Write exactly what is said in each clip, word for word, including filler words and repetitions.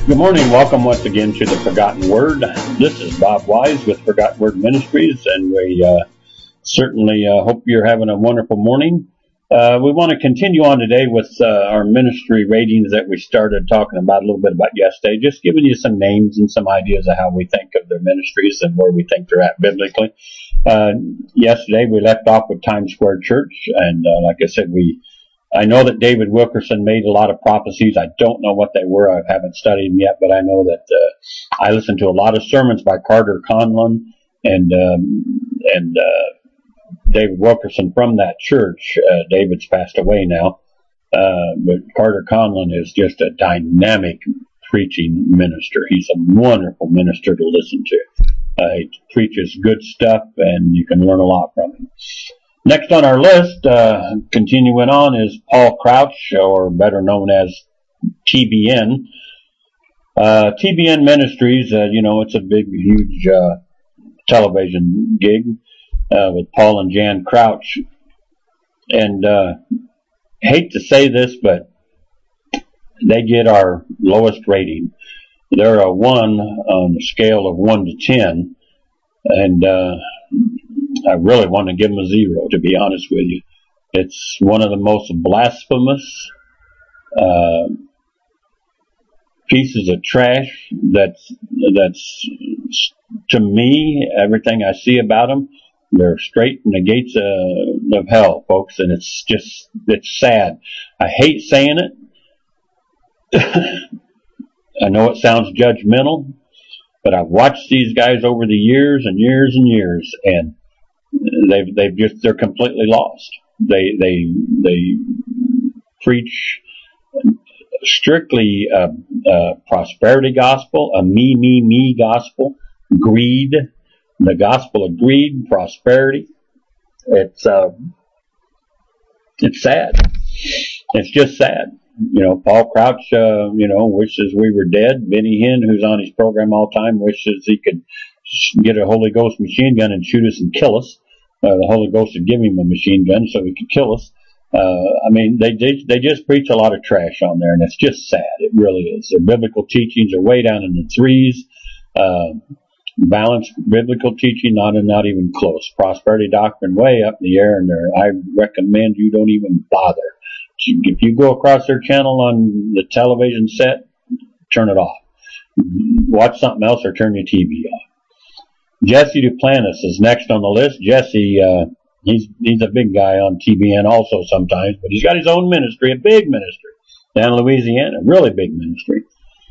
Good morning. Welcome once again to the Forgotten Word. This is Bob Wise with Forgotten Word Ministries, and we uh, certainly uh, hope you're having a wonderful morning. Uh, we want to continue on today with uh, our ministry ratings that we started talking about a little bit about yesterday, just giving you some names and some ideas of how we think of their ministries and where we think they're at biblically. Uh, yesterday we left off with Times Square Church, and uh, like I said, we I know that David Wilkerson made a lot of prophecies. I don't know what they were. I haven't studied them yet, but I know that uh, I listened to a lot of sermons by Carter Conlon and um, and uh, David Wilkerson from that church. Uh, David's passed away now, uh, but Carter Conlon is just a dynamic preaching minister. He's a wonderful minister to listen to. Uh, he preaches good stuff, and you can learn a lot from him. Next on our list, uh, continuing on, is Paul Crouch, or better known as T B N. Uh, T B N Ministries, uh, you know, it's a big, huge uh, television gig uh, with Paul and Jan Crouch. And uh, hate to say this, but they get our lowest rating. They're a one on a scale of one to ten, and uh, I really want to give them a zero, to be honest with you. It's one of the most blasphemous uh, pieces of trash that's, that's, to me, everything I see about them, they're straight in the gates of, of hell, folks, and it's just, it's sad. I hate saying it. I know it sounds judgmental, but I've watched these guys over the years and years and years, and They've, they've just, they're completely lost. They, they, they preach strictly a, a prosperity gospel, a me, me, me gospel, greed, the gospel of greed, prosperity. It's, uh, it's sad. It's just sad. You know, Paul Crouch, uh, you know, wishes we were dead. Benny Hinn, who's on his program all the time, wishes he could get a Holy Ghost machine gun and shoot us and kill us. Uh, the Holy Ghost would give him a machine gun so he could kill us. Uh, I mean, they, they they just preach a lot of trash on there, and it's just sad. It really is. Their biblical teachings are way down in the threes. Uh, balanced biblical teaching, not not even close. Prosperity doctrine, way up in the air, and there. I recommend you don't even bother. If you go across their channel on the television set, turn it off. Watch something else or turn your T V off. Jesse Duplantis is next on the list. Jesse, uh, he's, he's a big guy on T B N also sometimes, but he's got his own ministry, a big ministry down in Louisiana, a really big ministry.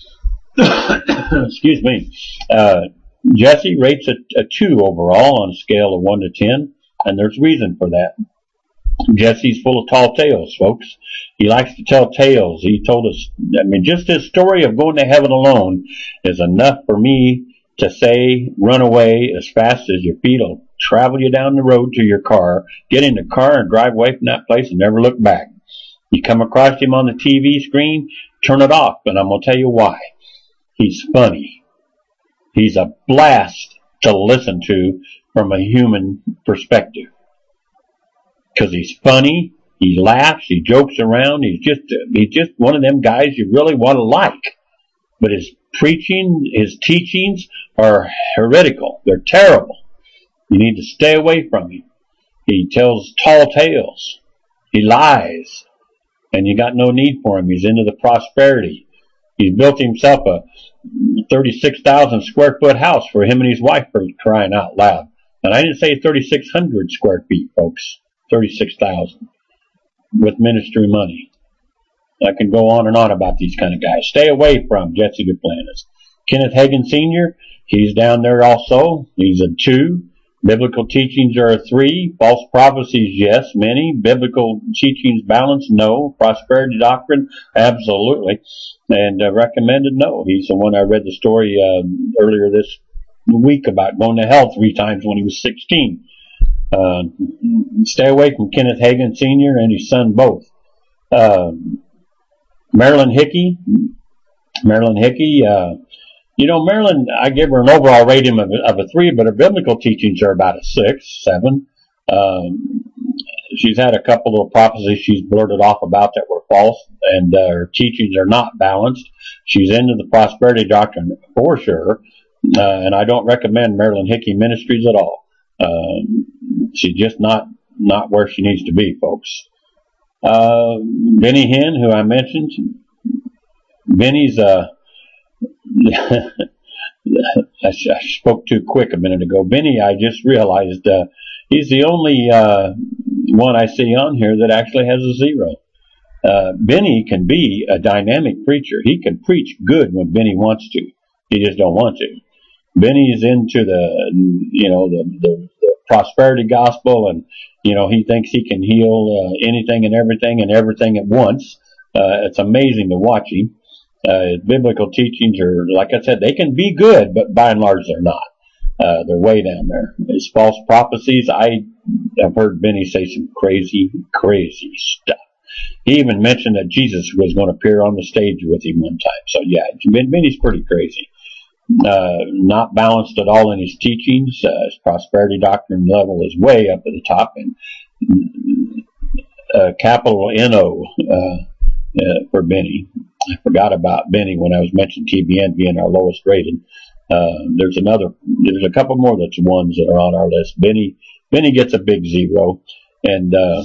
Excuse me. Uh, Jesse rates a, a two overall on a scale of one to ten, and there's reason for that. Jesse's full of tall tales, folks. He likes to tell tales. He told us, I mean, just his story of going to heaven alone is enough for me to say, run away as fast as your feet will travel you down the road to your car, get in the car and drive away from that place and never look back. You come across him on the T V screen, turn it off, and I'm going to tell you why. He's funny. He's a blast to listen to from a human perspective. Because he's funny, he laughs, he jokes around, he's just, he's just one of them guys you really want to like. But his preaching, his teachings are heretical. They're terrible. You need to stay away from him. He tells tall tales. He lies. And you got no need for him. He's into the prosperity. He's built himself a thirty-six thousand square foot house for him and his wife, for crying out loud. And I didn't say thirty-six hundred square feet, folks. thirty-six thousand. With ministry money. I can go on and on about these kind of guys. Stay away from Jesse Duplantis. Kenneth Hagin Senior, he's down there also. He's a two. Biblical teachings are a three. False prophecies, yes, many. Biblical teachings balance, no. Prosperity doctrine, absolutely. And uh, recommended, no. He's the one I read the story uh, earlier this week about going to hell three times when he was sixteen. Uh, stay away from Kenneth Hagin Senior and his son both. Uh, Marilyn Hickey, Marilyn Hickey, uh, you know, Marilyn, I give her an overall rating of, of a three, but her biblical teachings are about a six, seven. Um, she's had a couple of prophecies she's blurted off about that were false, and uh, her teachings are not balanced. She's into the prosperity doctrine for sure, uh, and I don't recommend Marilyn Hickey Ministries at all. Uh, she's just not not where she needs to be, folks. Uh, Benny Hinn, who I mentioned, Benny's uh, I, I spoke too quick a minute ago. Benny, I just realized uh, he's the only uh, one I see on here that actually has a zero. Uh, Benny can be a dynamic preacher. He can preach good when Benny wants to. He just don't want to. Benny is into the, you know, the, the, the prosperity gospel, and you know he thinks he can heal uh, anything and everything and everything at once. Uh, it's amazing to watch him. Uh, biblical teachings are, like I said, they can be good, but by and large they're not. Uh, they're way down there. His false prophecies, I have heard Benny say some crazy, crazy stuff. He even mentioned that Jesus was going to appear on the stage with him one time. So yeah, Benny's pretty crazy. Uh, not balanced at all in his teachings. Uh, his prosperity doctrine level is way up at the top, and uh, capital N O uh, uh, for Benny. I forgot about Benny when I was mentioning T B N being our lowest rated. Uh, there's another, there's a couple more that's ones that are on our list. Benny, Benny gets a big zero, and uh,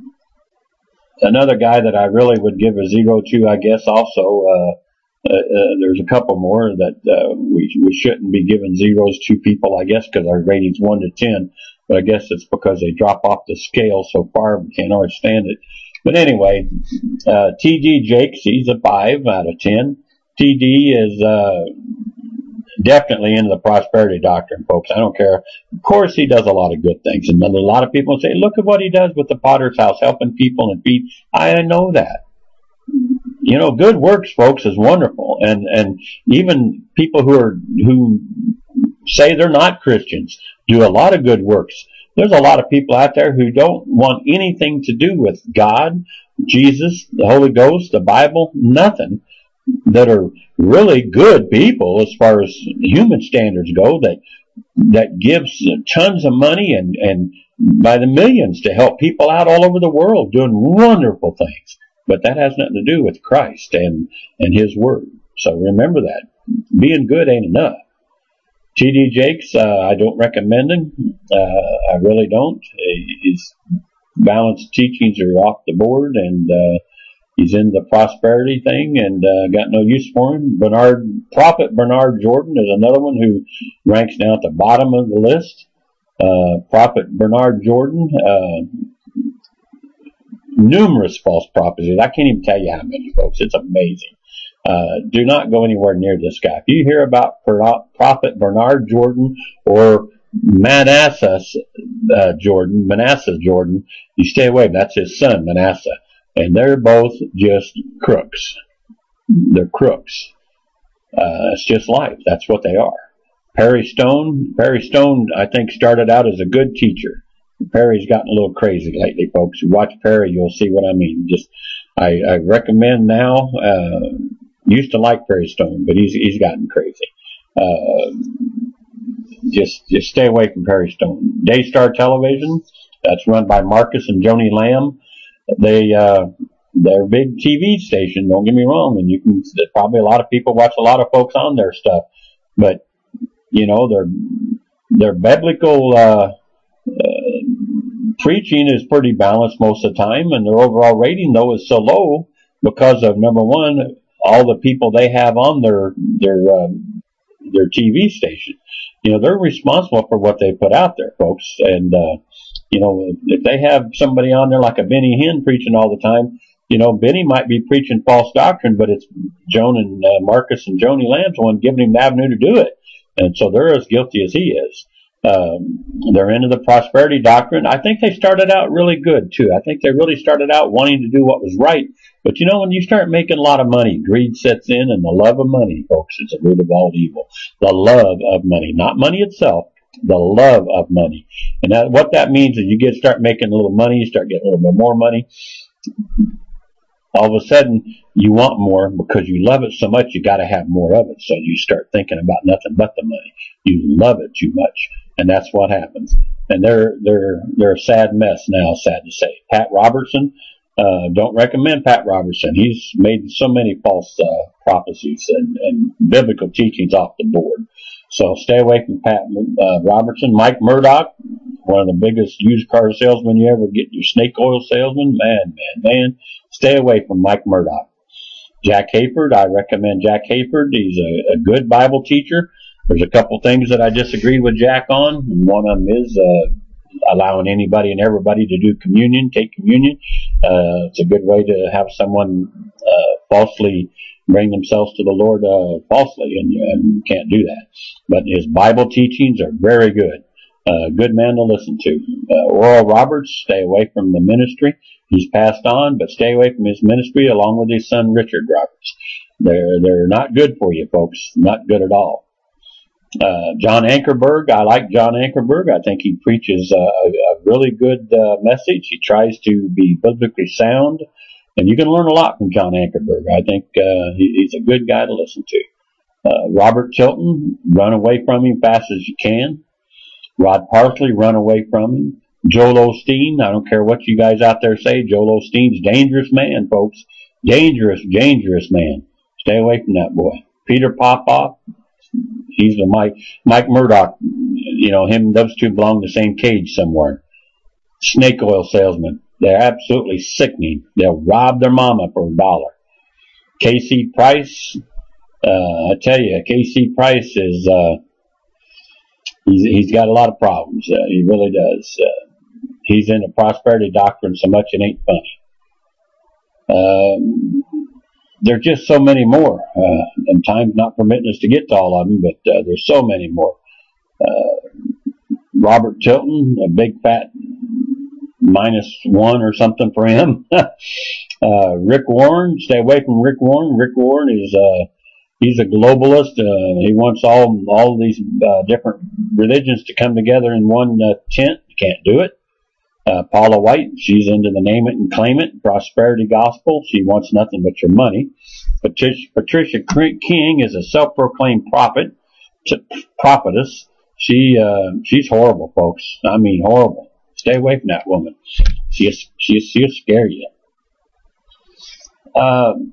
another guy that I really would give a zero to, I guess, also. Uh, Uh, uh, there's a couple more that uh, we we shouldn't be giving zeros to people, I guess, because our rating's one to ten. But I guess it's because they drop off the scale so far we can't understand it. But anyway, uh, T D Jakes, he's a five out of ten. T D is uh, definitely into the prosperity doctrine, folks. I don't care. Of course, he does a lot of good things, and a lot of people say, "Look at what he does with the Potter's House, helping people and feed." I know that. You know, good works, folks, is wonderful, and and even people who are who say they're not Christians do a lot of good works. There's a lot of people out there who don't want anything to do with God, Jesus, the Holy Ghost, the Bible, nothing, that are really good people as far as human standards go, that that gives tons of money and and by the millions to help people out all over the world doing wonderful things. But that has nothing to do with Christ and, and His Word. So remember that. Being good ain't enough. T D Jakes, uh, I don't recommend him. Uh, I really don't. His balanced teachings are off the board, and uh, he's in the prosperity thing, and uh, got no use for him. Bernard, Prophet Bernard Jordan is another one who ranks down at the bottom of the list. Uh, Prophet Bernard Jordan, uh, numerous false prophecies. I can't even tell you how many, folks. It's amazing. Uh, do not go anywhere near this guy. If you hear about Prophet Bernard Jordan or Manasseh uh, Jordan, Manasseh Jordan, you stay away. That's his son, Manasseh. And they're both just crooks. They're crooks. Uh, it's just life. That's what they are. Perry Stone, Perry Stone, I think, started out as a good teacher. Perry's gotten a little crazy lately, folks. You watch Perry, you'll see what I mean. Just, I, I recommend now, uh, used to like Perry Stone, but he's, he's gotten crazy. Uh, just, just stay away from Perry Stone. Daystar Television, that's run by Marcus and Joni Lamb. They, uh, they're a big T V station, don't get me wrong, and you can, there's probably a lot of people watch a lot of folks on their stuff, but, you know, their, their biblical, uh, Uh, preaching is pretty balanced most of the time, and their overall rating, though, is so low because of, number one, all the people they have on their their um, their T V station. You know, they're responsible for what they put out there, folks. And uh, you know, if they have somebody on there like a Benny Hinn preaching all the time, you know, Benny might be preaching false doctrine, but it's Joan and uh, Marcus and Joni Lamb's one giving him the avenue to do it, and so they're as guilty as he is. Um, they're into the prosperity doctrine. I think they started out really good too. I think they really started out wanting to do what was right. But you know, when you start making a lot of money, greed sets in, and the love of money, folks, is the root of all evil. The love of money, not money itself, the love of money. And that, what that means is you get start making a little money, you start getting a little bit more money. All of a sudden, you want more because you love it so much, you got to have more of it. So you start thinking about nothing but the money. You love it too much. And that's what happens. and they're they're they're a sad mess now. Sad to say. Pat Robertson, uh, don't recommend Pat Robertson. He's made so many false uh, prophecies and, and biblical teachings off the board. So stay away from Pat uh, Robertson. Mike Murdoch, one of the biggest used car salesmen you ever get. Your snake oil salesman, man, man, man. Stay away from Mike Murdoch. Jack Hayford, I recommend Jack Hayford. He's a, a good Bible teacher. There's a couple things that I disagreed with Jack on, and one of them is uh, allowing anybody and everybody to do communion, take communion. Uh, it's a good way to have someone uh, falsely bring themselves to the Lord uh, falsely, and, and you can't do that. But his Bible teachings are very good. Uh, good man to listen to. Uh, Oral Roberts, stay away from the ministry. He's passed on, but stay away from his ministry along with his son Richard Roberts. They're they're not good for you, folks. Not good at all. Uh, John Ankerberg, I like John Ankerberg. I think he preaches a, a really good uh, message. He tries to be biblically sound, and you can learn a lot from John Ankerberg. I think uh, he, he's a good guy to listen to. Uh, Robert Tilton, run away from him fast as you can. Rod Parsley, run away from him. Joel Osteen, I don't care what you guys out there say, Joel Osteen's dangerous man, folks. Dangerous, dangerous man. Stay away from that boy. Peter Popoff, he's the Mike, Mike Murdoch, you know, him and those two belong in the same cage somewhere. Snake oil salesman. They're absolutely sickening. They'll rob their mama for a dollar. K C Price, uh, I tell you, K C Price is, uh, he's, he's got a lot of problems. Uh, he really does. Uh, he's into prosperity doctrine so much it ain't funny. Um, there's just so many more, uh, and time's not permitting us to get to all of them, but uh, there's so many more. Uh, Robert Tilton, a big fat minus one or something for him. uh, Rick Warren, stay away from Rick Warren. Rick Warren is, uh, he's a globalist. Uh, he wants all, all of these, uh, different religions to come together in one uh, tent. You can't do it. Uh, Paula White, she's into the name it and claim it, prosperity gospel. She wants nothing but your money. Patricia, Patricia King is a self-proclaimed prophet, prophetess. She, uh, she's horrible, folks. I mean, horrible. Stay away from that woman. She, she, she'll scare you. Um,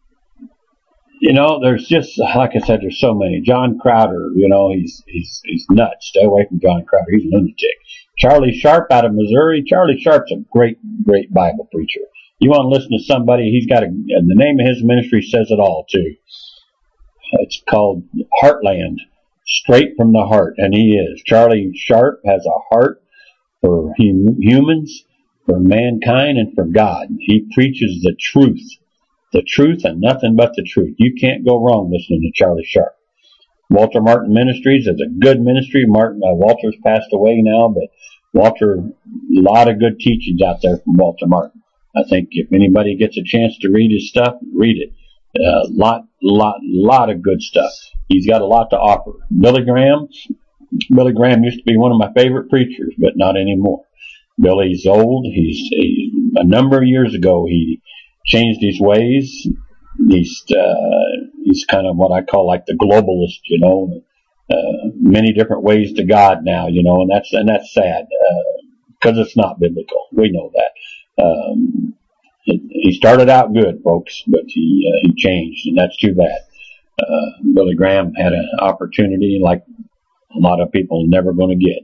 you know, there's just, like I said, there's so many. John Crowder, you know, he's, he's, he's nuts. Stay away from John Crowder. He's a lunatic. Charlie Sharp out of Missouri. Charlie Sharp's a great, great Bible preacher. You want to listen to somebody, he's got a, and the name of his ministry says it all, too. It's called Heartland, straight from the heart, and he is. Charlie Sharp has a heart for hum, humans, for mankind, and for God. He preaches the truth. The truth and nothing but the truth. You can't go wrong listening to Charlie Sharp. Walter Martin Ministries is a good ministry. Martin, uh, Walter's passed away now, but Walter, a lot of good teachings out there from Walter Martin. I think if anybody gets a chance to read his stuff, read it. A uh, lot, lot, lot of good stuff. He's got a lot to offer. Billy Graham, Billy Graham used to be one of my favorite preachers, but not anymore. Billy's old. He's, he, a number of years ago, he changed his ways. He's, uh, he's kind of what I call like the globalist, you know, uh, many different ways to God now, you know, and that's, and that's sad, uh, because it's not biblical. We know that. Um, it, he started out good, folks, but he, uh, he changed, and that's too bad. Uh, Billy Graham had an opportunity like a lot of people are never going to get.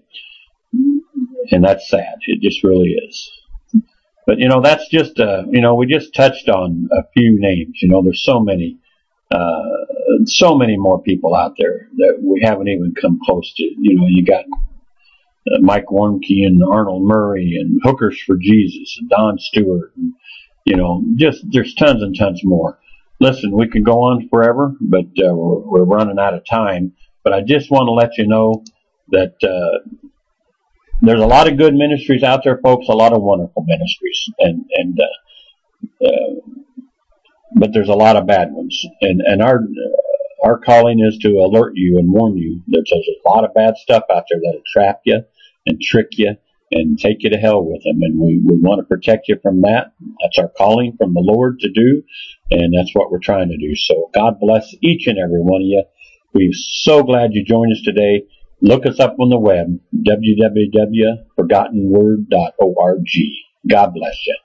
And that's sad. It just really is. But, you know, that's just, uh, you know, we just touched on a few names. You know, there's so many, uh, so many more people out there that we haven't even come close to. You know, you got uh, Mike Warnke and Arnold Murray and Hookers for Jesus and Don Stewart. And, you know, just, there's tons and tons more. Listen, we could go on forever, but uh, we're, we're running out of time. But I just want to let you know that, uh, there's a lot of good ministries out there, folks, a lot of wonderful ministries, and, and, uh, uh, but there's a lot of bad ones. And, and our, uh, our calling is to alert you and warn you that there's a lot of bad stuff out there that'll trap you and trick you and take you to hell with them. And we, we want to protect you from that. That's our calling from the Lord to do, and that's what we're trying to do. So God bless each and every one of you. We're so glad you joined us today. Look us up on the web, w w w dot forgotten word dot org. God bless you.